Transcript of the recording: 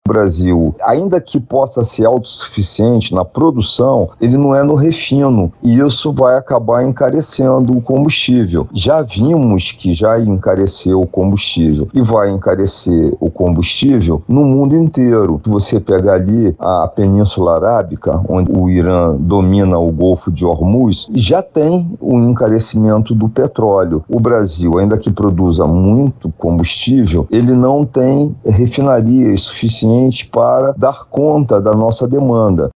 Brasil, ainda que possa ser autossuficiente na produção, ele não é no refino, e isso vai acabar encarecendo o combustível. Já vimos que já encareceu o combustível e vai encarecer o combustível no mundo inteiro. Se você pegar ali a Península Arábica, onde o Irã domina o Golfo de Hormuz, já tem o encarecimento do petróleo. O Brasil, ainda que produza muito combustível, ele não tem refinarias suficientes para dar conta da nossa demanda.